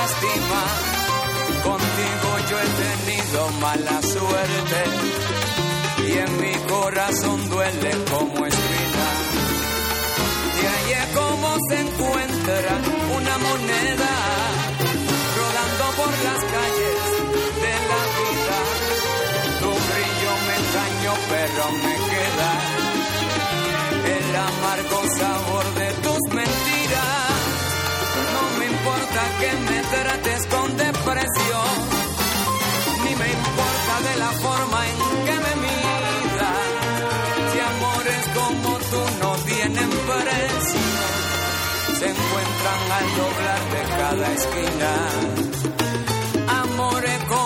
lastima. Contigo yo he tenido mala suerte y en mi corazón duele como espina. Y ahí es como se encuentra una moneda rodando por las calles de la vida. Tu brillo me engañó, pero me queda el amargo sabor de tus mentiras. No me importa que me trates con depresión, ni me importa de la forma en que me miras. Si amores como tú no tienen precio, se encuentran al doblar de cada esquina. Amores como